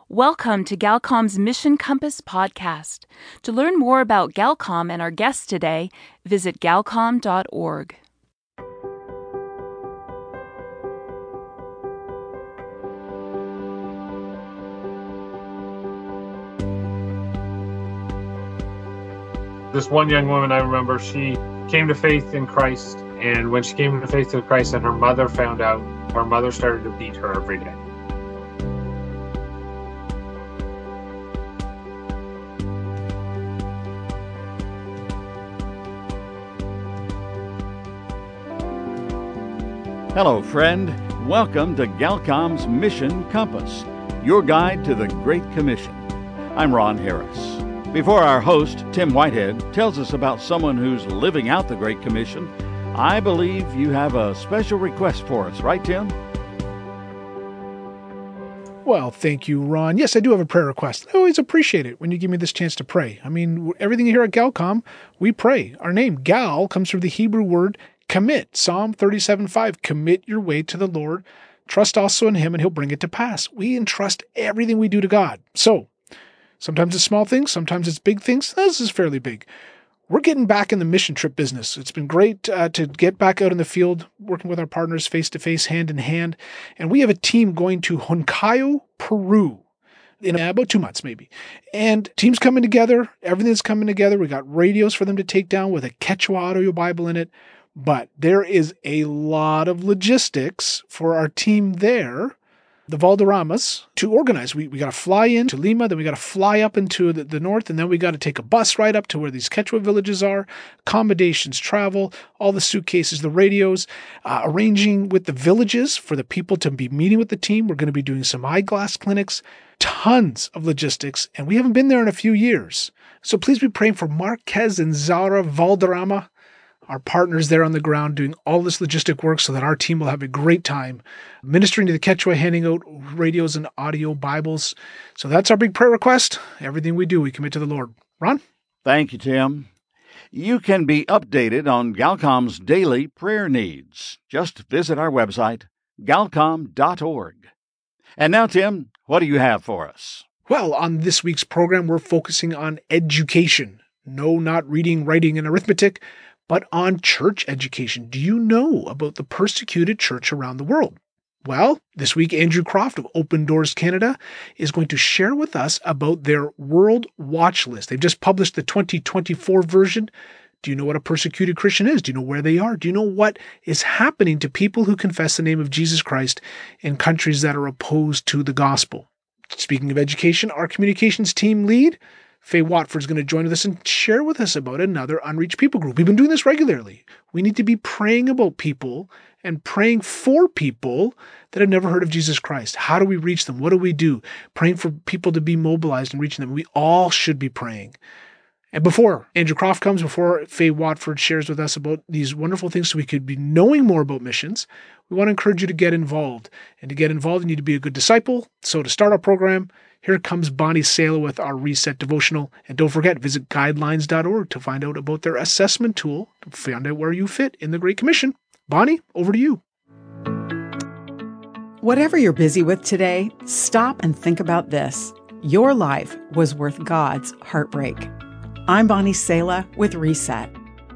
Welcome to Galcom's Mission Compass podcast. To learn more about Galcom and our guests today, visit galcom.org. This one young woman, I remember, she came to faith in Christ, and when she came to faith in Christ and her mother found out, her mother started to beat her every day. Hello, friend. Welcome to Galcom's Mission Compass, your guide to the Great Commission. I'm Ron Harris. Before our host, Tim Whitehead, tells us about someone who's living out the Great Commission, I believe you have a special request for us, right, Tim? Well, thank you, Ron. Yes, I do have a prayer request. I always appreciate it when you give me this chance to pray. I mean, everything here at Galcom, we pray. Our name, Gal, comes from the Hebrew word commit. Psalm 37:5, commit your way to the Lord. Trust also in Him, and He'll bring it to pass. We entrust everything we do to God. So, sometimes it's small things, sometimes it's big things. This is fairly big. We're getting back in the mission trip business. It's been great to get back out in the field, working with our partners face-to-face, hand-in-hand. And we have a team going to Huancayo, Peru, in about 2 months maybe. And teams coming together, everything's coming together. We got radios for them to take down with a Quechua audio Bible in it. But there is a lot of logistics for our team there, the Valderramas, to organize. We got to fly in to Lima, then we got to fly up into the north, and then we got to take a bus right up to where these Quechua villages are, accommodations, travel, all the suitcases, the radios, arranging with the villages for the people to be meeting with the team. We're going to be doing some eyeglass clinics, tons of logistics, and we haven't been there in a few years. So please be praying for Marquez and Zara Valderrama, our partners there on the ground, doing all this logistic work so that our team will have a great time ministering to the Quechua, handing out radios and audio Bibles. So that's our big prayer request. Everything we do, we commit to the Lord. Ron? Thank you, Tim. You can be updated on Galcom's daily prayer needs. Just visit our website, galcom.org. And now, Tim, what do you have for us? Well, on this week's program, we're focusing on education. No, not reading, writing, and arithmetic, but on church education. Do you know about the persecuted church around the world? Well, this week, Andrew Croft of Open Doors Canada is going to share with us about their World Watch List. They've just published the 2024 version. Do you know what a persecuted Christian is? Do you know where they are? Do you know what is happening to people who confess the name of Jesus Christ in countries that are opposed to the gospel? Speaking of education, our communications team lead, Faye Watford, is going to join us and share with us about another unreached people group. We've been doing this regularly. We need to be praying about people and praying for people that have never heard of Jesus Christ. How do we reach them? What do we do? Praying for people to be mobilized and reaching them. We all should be praying. And before Andrew Croft comes, before Faye Watford shares with us about these wonderful things so we could be knowing more about missions, we want to encourage you to get involved. And to get involved, you need to be a good disciple. So to start our program, here comes Bonnie Sala with our Reset Devotional. And don't forget, visit guidelines.org to find out about their assessment tool to find out where you fit in the Great Commission. Bonnie, over to you. Whatever you're busy with today, stop and think about this. Your life was worth God's heartbreak. I'm Bonnie Sala with Reset.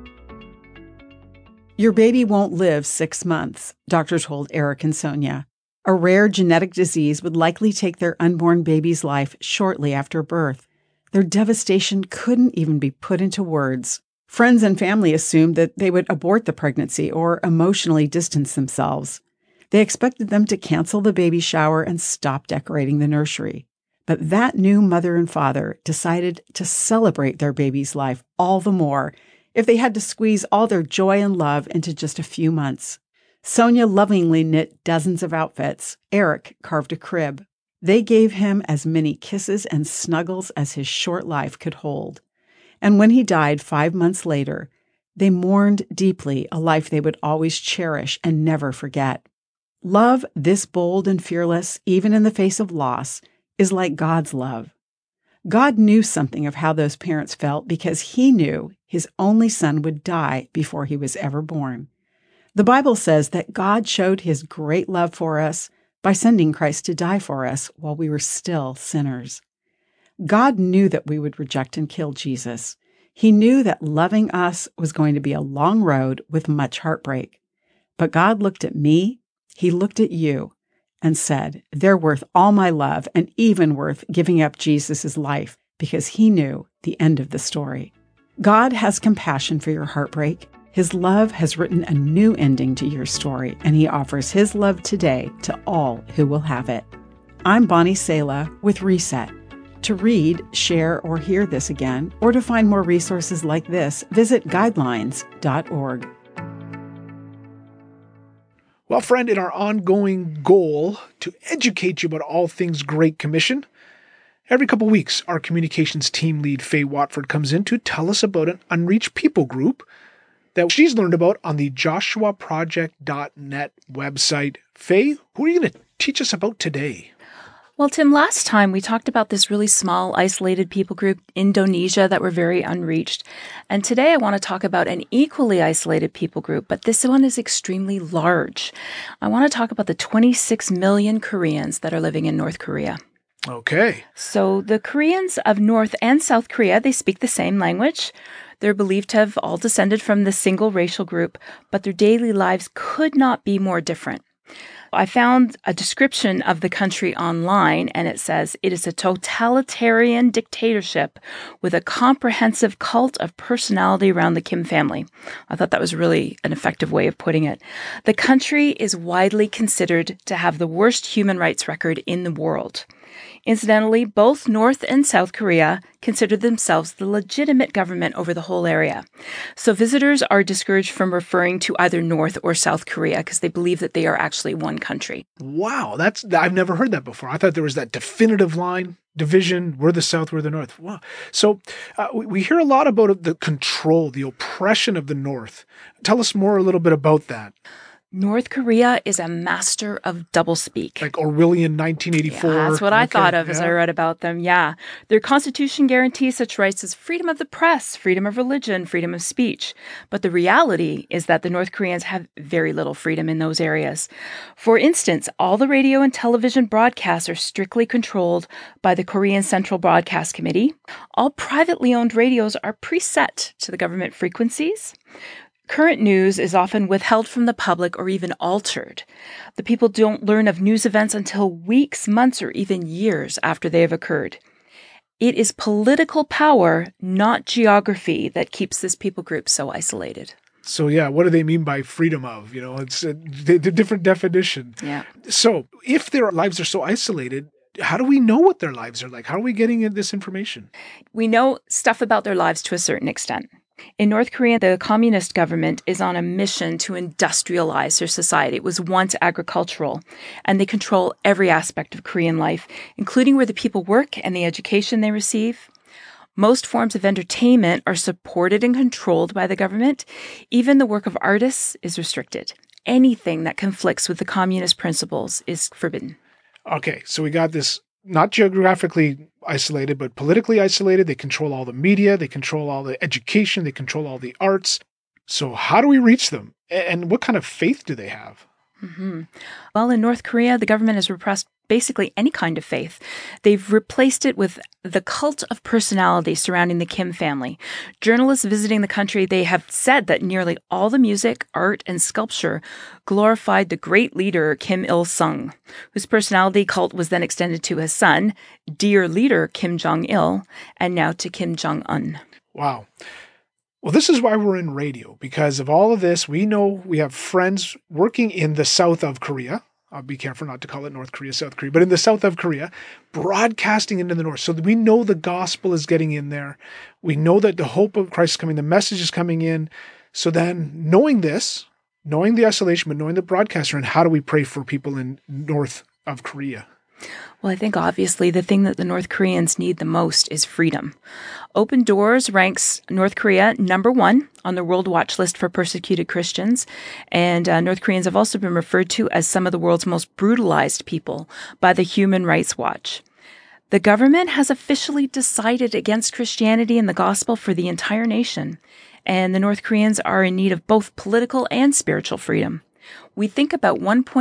Your baby won't live 6 months, doctors told Eric and Sonia. A rare genetic disease would likely take their unborn baby's life shortly after birth. Their devastation couldn't even be put into words. Friends and family assumed that they would abort the pregnancy or emotionally distance themselves. They expected them to cancel the baby shower and stop decorating the nursery. But that new mother and father decided to celebrate their baby's life all the more if they had to squeeze all their joy and love into just a few months. Sonia lovingly knit dozens of outfits. Eric carved a crib. They gave him as many kisses and snuggles as his short life could hold. And when he died 5 months later, they mourned deeply a life they would always cherish and never forget. Love this bold and fearless, even in the face of loss, is like God's love. God knew something of how those parents felt because He knew His only son would die before he was ever born. The Bible says that God showed His great love for us by sending Christ to die for us while we were still sinners. God knew that we would reject and kill Jesus. He knew that loving us was going to be a long road with much heartbreak. But God looked at me, He looked at you, and said, they're worth all my love and even worth giving up Jesus' life, because He knew the end of the story. God has compassion for your heartbreak. His love has written a new ending to your story, and He offers His love today to all who will have it. I'm Bonnie Sala with Reset. To read, share, or hear this again, or to find more resources like this, visit guidelines.org. Well, friend, in our ongoing goal to educate you about all things Great Commission, every couple weeks, our communications team lead, Faye Watford, comes in to tell us about an unreached people group that she's learned about on the joshuaproject.net website. Faye, who are you going to teach us about today? Well, Tim, last time we talked about this really small, isolated people group, Indonesia, that were very unreached. And today I want to talk about an equally isolated people group, but this one is extremely large. I want to talk about the 26 million Koreans that are living in North Korea. Okay. So the Koreans of North and South Korea, they speak the same language. They're believed to have all descended from the single racial group, but their daily lives could not be more different. I found a description of the country online, and it says, it is a totalitarian dictatorship with a comprehensive cult of personality around the Kim family. I thought that was really an effective way of putting it. The country is widely considered to have the worst human rights record in the world. Incidentally, both North and South Korea consider themselves the legitimate government over the whole area. So visitors are discouraged from referring to either North or South Korea because they believe that they are actually one country. Wow, I've never heard that before. I thought there was that definitive line, division, we're the South, we're the North. Wow. So we hear a lot about the control, the oppression of the North. Tell us more a little bit about that. North Korea is a master of doublespeak. Like Orwellian 1984. Yeah, that's what I thought of as I read about them. Yeah. Their constitution guarantees such rights as freedom of the press, freedom of religion, freedom of speech. But the reality is that the North Koreans have very little freedom in those areas. For instance, all the radio and television broadcasts are strictly controlled by the Korean Central Broadcast Committee. All privately owned radios are preset to the government frequencies. Current news is often withheld from the public or even altered. The people don't learn of news events until weeks, months, or even years after they have occurred. It is political power, not geography, that keeps this people group so isolated. So, yeah, what do they mean by freedom of? It's a different definition. Yeah. So if their lives are so isolated, how do we know what their lives are like? How are we getting this information? We know stuff about their lives to a certain extent. In North Korea, the communist government is on a mission to industrialize their society. It was once agricultural, and they control every aspect of Korean life, including where the people work and the education they receive. Most forms of entertainment are supported and controlled by the government. Even the work of artists is restricted. Anything that conflicts with the communist principles is forbidden. Okay, so we got this not geographically isolated, but politically isolated. They control all the media. They control all the education. They control all the arts. So how do we reach them? And what kind of faith do they have? Mm-hmm. Well, in North Korea, the government has repressed basically any kind of faith. They've replaced it with the cult of personality surrounding the Kim family. Journalists visiting the country, they have said that nearly all the music, art, and sculpture glorified the great leader Kim Il-sung, whose personality cult was then extended to his son, dear leader Kim Jong-il, and now to Kim Jong-un. Wow. Well, this is why we're in radio, because of all of this. We know we have friends working in the south of Korea. I'll be careful not to call it North Korea, South Korea, but in the south of Korea, broadcasting into the north. So we know the gospel is getting in there. We know that the hope of Christ is coming, the message is coming in. So then knowing this, knowing the isolation, but knowing the broadcaster, and how do we pray for people in north of Korea? Well, I think obviously the thing that the North Koreans need the most is freedom. Open Doors ranks North Korea number 1 on the World Watch List for persecuted Christians. And North Koreans have also been referred to as some of the world's most brutalized people by the Human Rights Watch. The government has officially decided against Christianity and the gospel for the entire nation. And the North Koreans are in need of both political and spiritual freedom. We think about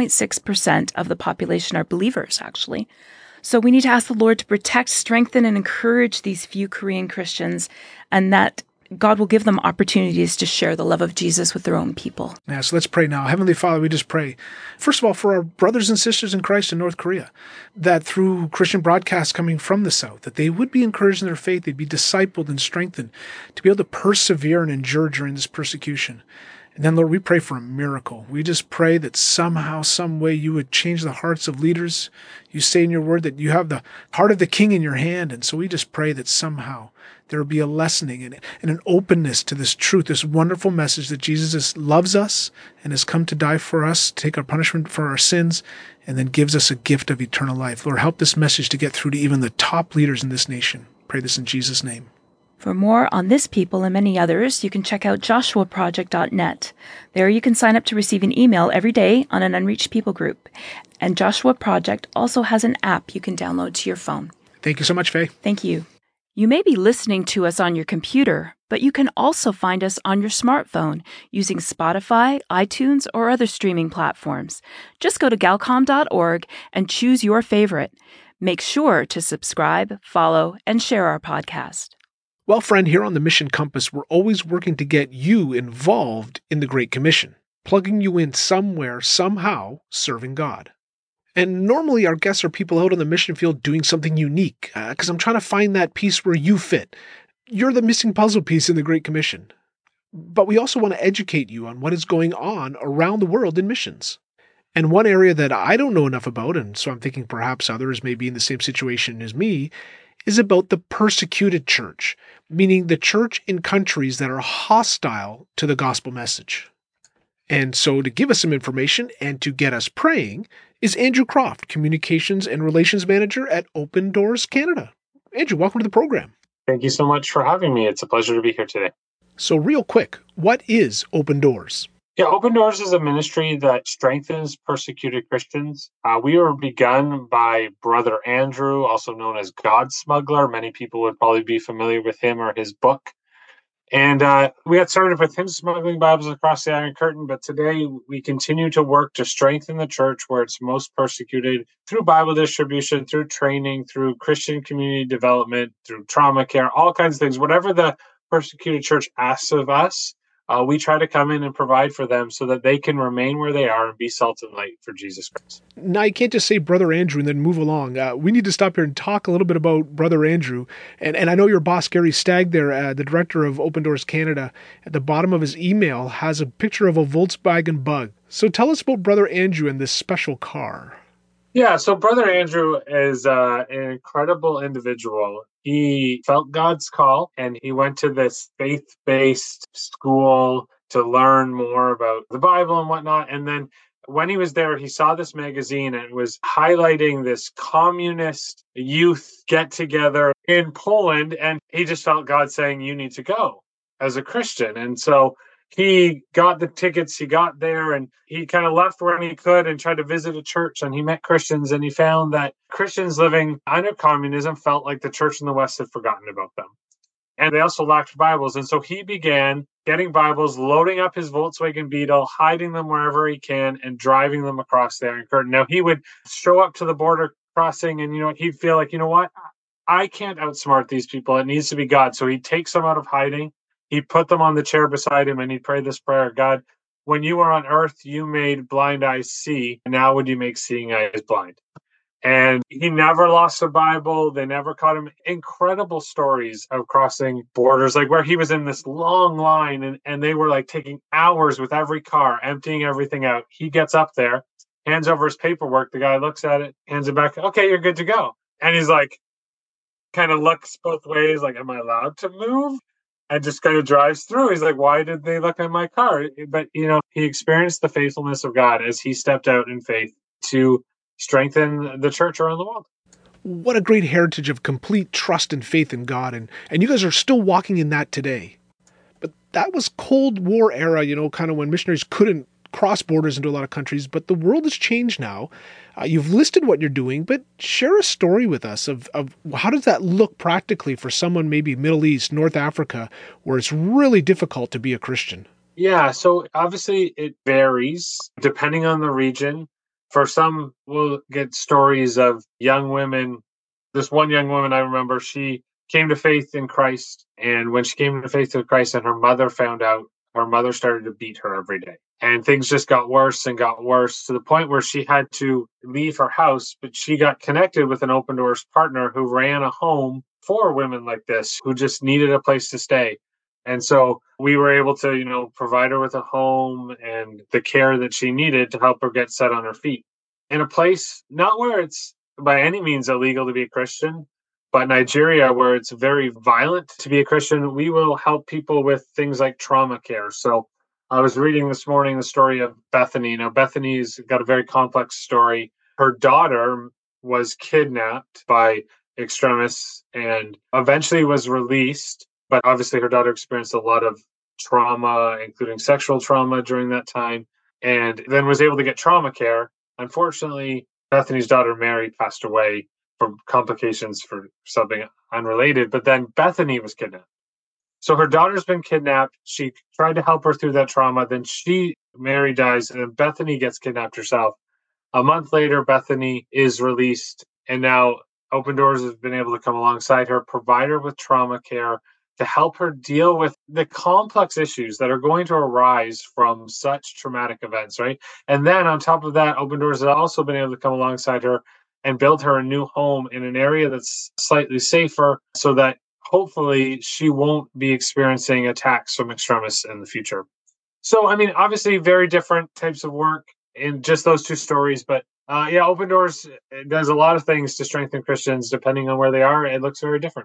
1.6% of the population are believers, actually. So we need to ask the Lord to protect, strengthen, and encourage these few Korean Christians, and that God will give them opportunities to share the love of Jesus with their own people. Yeah, so let's pray now. Heavenly Father, we just pray, first of all, for our brothers and sisters in Christ in North Korea, that through Christian broadcasts coming from the South, that they would be encouraged in their faith, they'd be discipled and strengthened to be able to persevere and endure during this persecution. And then, Lord, we pray for a miracle. We just pray that somehow, some way, you would change the hearts of leaders. You say in your word that you have the heart of the king in your hand. And so we just pray that somehow there will be a lessening and an openness to this truth, this wonderful message that Jesus loves us and has come to die for us, take our punishment for our sins, and then gives us a gift of eternal life. Lord, help this message to get through to even the top leaders in this nation. Pray this in Jesus' name. For more on this people and many others, you can check out joshuaproject.net. There you can sign up to receive an email every day on an Unreached People group. And Joshua Project also has an app you can download to your phone. Thank you so much, Faye. Thank you. You may be listening to us on your computer, but you can also find us on your smartphone using Spotify, iTunes, or other streaming platforms. Just go to galcom.org and choose your favorite. Make sure to subscribe, follow, and share our podcast. Well, friend, here on the Mission Compass, we're always working to get you involved in the Great Commission, plugging you in somewhere, somehow, serving God. And normally our guests are people out on the mission field doing something unique, because I'm trying to find that piece where you fit. You're the missing puzzle piece in the Great Commission. But we also want to educate you on what is going on around the world in missions. And one area that I don't know enough about, and so I'm thinking perhaps others may be in the same situation as me, is about the persecuted church, meaning the church in countries that are hostile to the gospel message. And so to give us some information and to get us praying is Andrew Croft, Communications and Relations Manager at Open Doors Canada. Andrew, welcome to the program. Thank you so much for having me. It's a pleasure to be here today. So real quick, what is Open Doors? Yeah, Open Doors is a ministry that strengthens persecuted Christians. We were begun by Brother Andrew, also known as God Smuggler. Many people would probably be familiar with him or his book. And we got started with him smuggling Bibles across the Iron Curtain, but today we continue to work to strengthen the church where it's most persecuted through Bible distribution, through training, through Christian community development, through trauma care, all kinds of things. Whatever the persecuted church asks of us, we try to come in and provide for them so that they can remain where they are and be salt and light for Jesus Christ. Now, you can't just say Brother Andrew and then move along. We need to stop here and talk a little bit about Brother Andrew. And I know your boss, Gary Stagg, there, the director of Open Doors Canada, at the bottom of his email has a picture of a Volkswagen Bug. So tell us about Brother Andrew and this special car. Yeah, so Brother Andrew is an incredible individual. He felt God's call, and he went to this faith-based school to learn more about the Bible and whatnot. And then when he was there, he saw this magazine, and it was highlighting this communist youth get-together in Poland, and he just felt God saying, you need to go as a Christian. And so he got the tickets, he got there, and he kind of left when he could and tried to visit a church, and he met Christians, and he found that Christians living under communism felt like the church in the West had forgotten about them. And they also lacked Bibles. And so he began getting Bibles, loading up his Volkswagen Beetle, hiding them wherever he can, and driving them across the Iron Curtain. Now, he would show up to the border crossing, and he'd feel like, what? I can't outsmart these people. It needs to be God. So he'd take some out of hiding. He put them on the chair beside him, and he'd pray this prayer: God, when you were on earth, you made blind eyes see. Now would you make seeing eyes blind? And he never lost a Bible. They never caught him. Incredible stories of crossing borders, like where he was in this long line, and they were like taking hours with every car, emptying everything out. He gets up there, hands over his paperwork. The guy looks at it, hands it back. Okay, you're good to go. And he's like, kind of looks both ways, like, am I allowed to move? And just kind of drives through. He's like, why did they look at my car? But, he experienced the faithfulness of God as he stepped out in faith to strengthen the church around the world. What a great heritage of complete trust and faith in God. And you guys are still walking in that today. But that was Cold War era, kind of when missionaries couldn't cross borders into a lot of countries. But the world has changed now. You've listed what you're doing, but share a story with us of how does that look practically for someone maybe Middle East, North Africa, where it's really difficult to be a Christian? Yeah, so obviously it varies depending on the region. For some, we'll get stories of young women. This one young woman I remember, she came to faith in Christ. And when she came to faith in Christ and her mother found out, her mother started to beat her every day. And things just got worse and got worse to the point where she had to leave her house. But she got connected with an Open Doors partner who ran a home for women like this who just needed a place to stay. And so we were able to, provide her with a home and the care that she needed to help her get set on her feet in a place not where it's by any means illegal to be a Christian, but Nigeria, where it's very violent to be a Christian. We will help people with things like trauma care. So I was reading this morning the story of Bethany. Now, Bethany's got a very complex story. Her daughter was kidnapped by extremists and eventually was released. But obviously, her daughter experienced a lot of trauma, including sexual trauma during that time, and then was able to get trauma care. Unfortunately, Bethany's daughter, Mary, passed away from complications for something unrelated, but then Bethany was kidnapped. So her daughter's been kidnapped. She tried to help her through that trauma. Then Mary dies, and then Bethany gets kidnapped herself. A month later, Bethany is released, and now Open Doors has been able to come alongside her, provide her with trauma care to help her deal with the complex issues that are going to arise from such traumatic events, right? And then on top of that, Open Doors has also been able to come alongside her and build her a new home in an area that's slightly safer so that hopefully she won't be experiencing attacks from extremists in the future. So, I mean, obviously, very different types of work in just those two stories. But yeah, Open Doors does a lot of things to strengthen Christians depending on where they are. It looks very different.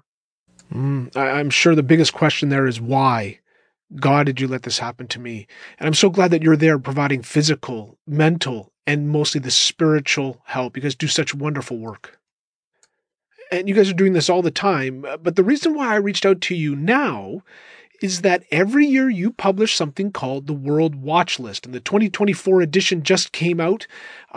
I'm sure the biggest question there is why? God, did you let this happen to me? And I'm so glad that you're there providing physical, mental, and mostly the spiritual help. You guys do such wonderful work. And you guys are doing this all the time. But the reason why I reached out to you now is that every year you publish something called the World Watch List, and the 2024 edition just came out.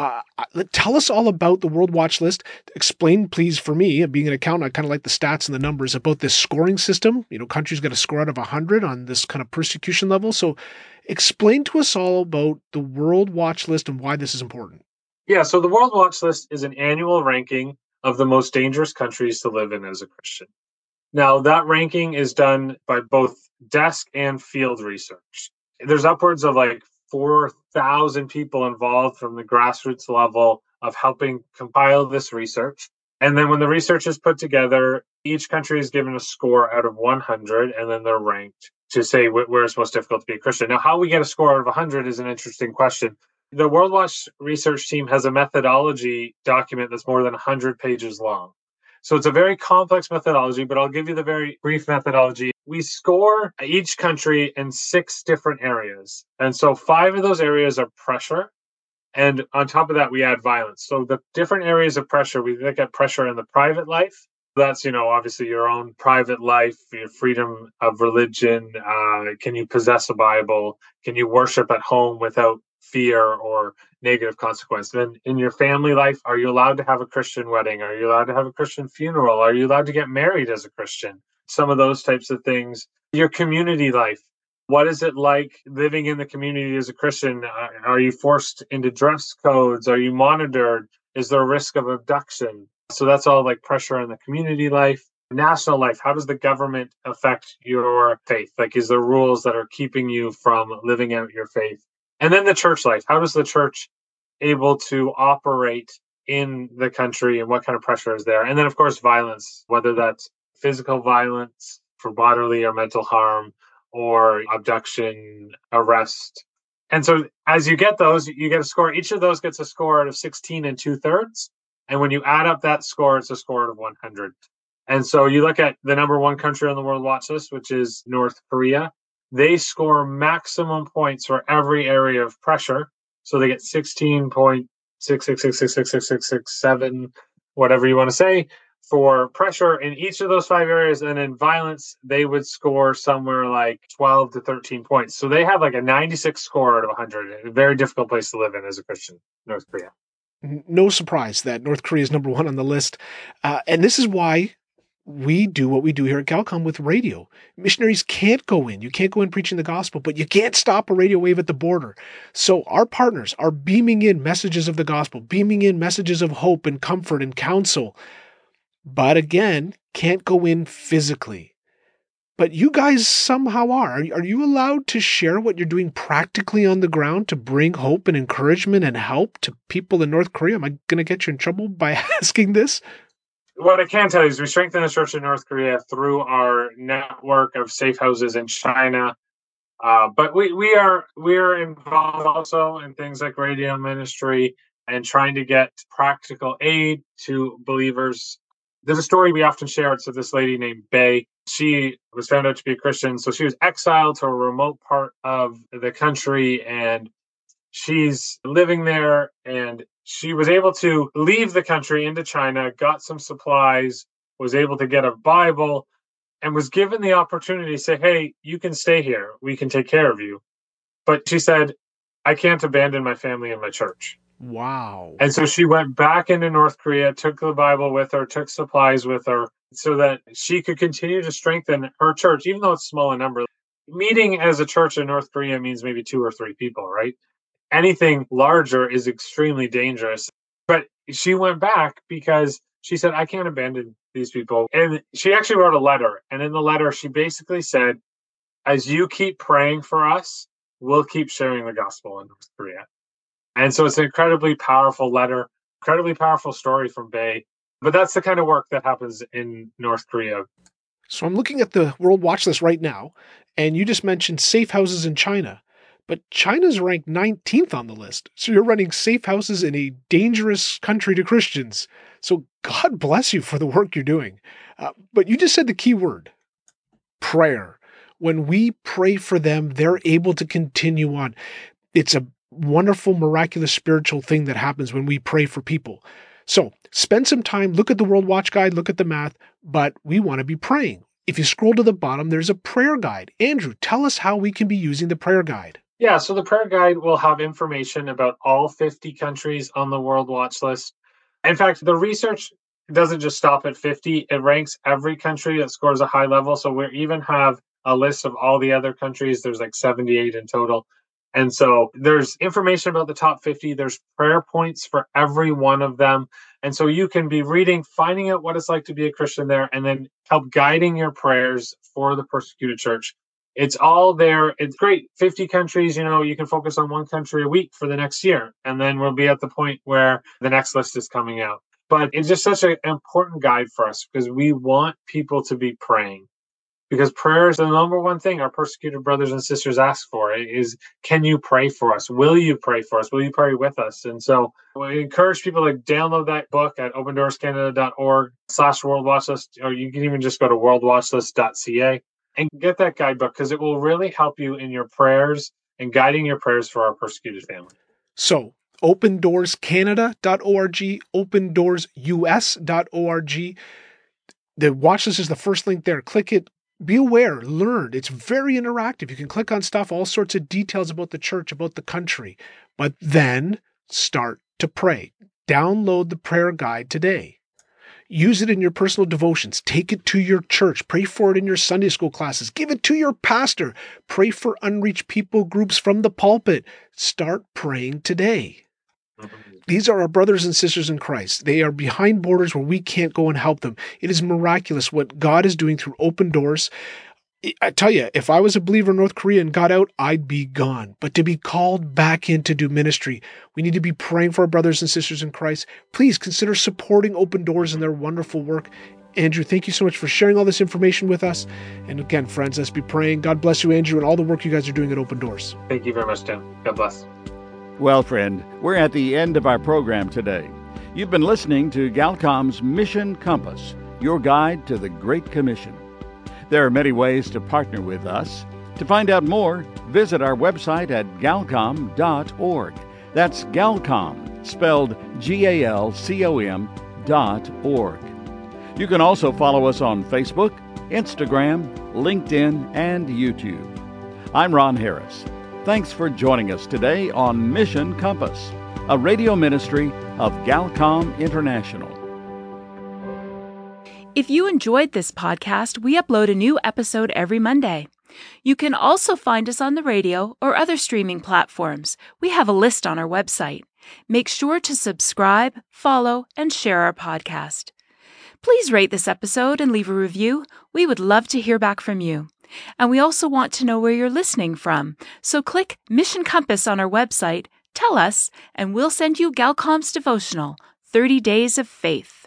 Tell us all about the World Watch List. Explain, please, for me, being an accountant, I kind of like the stats and the numbers about this scoring system. Countries got a score out of 100 on this kind of persecution level. So explain to us all about the World Watch List and why this is important. Yeah, so the World Watch List is an annual ranking of the most dangerous countries to live in as a Christian. Now, that ranking is done by both desk and field research. There's upwards of like 4,000 people involved from the grassroots level of helping compile this research. And then when the research is put together, each country is given a score out of 100, and then they're ranked to say where it's most difficult to be a Christian. Now, how we get a score out of 100 is an interesting question. The World Watch research team has a methodology document that's more than 100 pages long. So it's a very complex methodology, but I'll give you the very brief methodology. We score each country in 6 different areas. And so 5 of those areas are pressure. And on top of that, we add violence. So the different areas of pressure, we look at pressure in the private life. That's, obviously your own private life, your freedom of religion. Can you possess a Bible? Can you worship at home without fear or negative consequence? Then in your family life, are you allowed to have a Christian wedding? Are you allowed to have a Christian funeral? Are you allowed to get married as a Christian? Some of those types of things. Your community life. What is it like living in the community as a Christian? Are you forced into dress codes? Are you monitored? Is there a risk of abduction? So that's all like pressure in the community life. National life, how does the government affect your faith? Like, is there rules that are keeping you from living out your faith? And then the church life, how does the church able to operate in the country and what kind of pressure is there? And then, of course, violence, whether that's physical violence for bodily or mental harm, or abduction, arrest. And so as you get those, you get a score. Each of those gets a score out of 16 2/3. And when you add up that score, it's a score out of 100. And so you look at the number 1 country on the World Watch List, which is North Korea. They score maximum points for every area of pressure. So they get 16.666666667, whatever you want to say, for pressure in each of those 5 areas. And in violence, they would score somewhere like 12 to 13 points. So they have like a 96 score out of 100. A very difficult place to live in as a Christian, North Korea. No surprise that North Korea is number 1 on the list. And this is why we do what we do here at Galcom with radio. Missionaries can't go in. You can't go in preaching the gospel, but you can't stop a radio wave at the border. So our partners are beaming in messages of the gospel, beaming in messages of hope and comfort and counsel, but again, can't go in physically. But you guys somehow are. Are you allowed to share what you're doing practically on the ground to bring hope and encouragement and help to people in North Korea? Am I going to get you in trouble by asking this? What I can tell you is we strengthen the church in North Korea through our network of safe houses in China. But we are involved also in things like radio ministry and trying to get practical aid to believers. There's a story we often share. It's of this lady named Bei. She was found out to be a Christian, so she was exiled to a remote part of the country, and she's living there, and she was able to leave the country into China, got some supplies, was able to get a Bible, and was given the opportunity to say, hey, you can stay here. We can take care of you. But she said, I can't abandon my family and my church. Wow. And so she went back into North Korea, took the Bible with her, took supplies with her, so that she could continue to strengthen her church, even though it's small in number. Meeting as a church in North Korea means maybe 2 or 3 people, right? Anything larger is extremely dangerous. But she went back because she said, I can't abandon these people. And she actually wrote a letter. And in the letter, she basically said, as you keep praying for us, we'll keep sharing the gospel in North Korea. And so it's an incredibly powerful letter, incredibly powerful story from Bei. But that's the kind of work that happens in North Korea. So I'm looking at the World Watch List right now, and you just mentioned safe houses in China. But China's ranked 19th on the list. So you're running safe houses in a dangerous country to Christians. So God bless you for the work you're doing. But you just said the key word, prayer. When we pray for them, they're able to continue on. It's a wonderful, miraculous spiritual thing that happens when we pray for people. So spend some time, look at the World Watch Guide, look at the math, but we want to be praying. If you scroll to the bottom, there's a prayer guide. Andrew, tell us how we can be using the prayer guide. Yeah, so the prayer guide will have information about all 50 countries on the World Watch List. In fact, the research doesn't just stop at 50. It ranks every country that scores a high level. So we even have a list of all the other countries. There's like 78 in total. And so there's information about the top 50. There's prayer points for every one of them. And so you can be reading, finding out what it's like to be a Christian there, and then help guiding your prayers for the persecuted church. It's all there. It's great. 50 countries, you can focus on one country a week for the next year. And then we'll be at the point where the next list is coming out. But it's just such an important guide for us because we want people to be praying. Because prayer is the number one thing our persecuted brothers and sisters ask for is, can you pray for us? Will you pray for us? Will you pray with us? And so we encourage people to download that book at opendoorscanada.org/World Watch List, or you can even just go to worldwatchlist.ca and get that guidebook because it will really help you in your prayers and guiding your prayers for our persecuted family. So opendoorscanada.org, opendoorsUS.org. The watch list is the first link there. Click it. Be aware, learn. It's very interactive. You can click on stuff, all sorts of details about the church, about the country, but then start to pray. Download the prayer guide today. Use it in your personal devotions. Take it to your church. Pray for it in your Sunday school classes. Give it to your pastor. Pray for unreached people groups from the pulpit. Start praying today. These are our brothers and sisters in Christ. They are behind borders where we can't go and help them. It is miraculous what God is doing through open doors. I tell you, if I was a believer in North Korea and got out, I'd be gone. But to be called back in to do ministry, we need to be praying for our brothers and sisters in Christ. Please consider supporting Open Doors and their wonderful work. Andrew, thank you so much for sharing all this information with us. And again, friends, let's be praying. God bless you, Andrew, and all the work you guys are doing at Open Doors. Thank you very much, Tim. God bless. Well, friend, we're at the end of our program today. You've been listening to Galcom's Mission Compass, your guide to the Great Commission. There are many ways to partner with us. To find out more, visit our website at galcom.org. That's Galcom, spelled GALCOM.org. You can also follow us on Facebook, Instagram, LinkedIn, and YouTube. I'm Ron Harris. Thanks for joining us today on Mission Compass, a radio ministry of Galcom International. If you enjoyed this podcast, we upload a new episode every Monday. You can also find us on the radio or other streaming platforms. We have a list on our website. Make sure to subscribe, follow, and share our podcast. Please rate this episode and leave a review. We would love to hear back from you. And we also want to know where you're listening from. So click Mission Compass on our website, tell us, and we'll send you Galcom's devotional, 30 Days of Faith.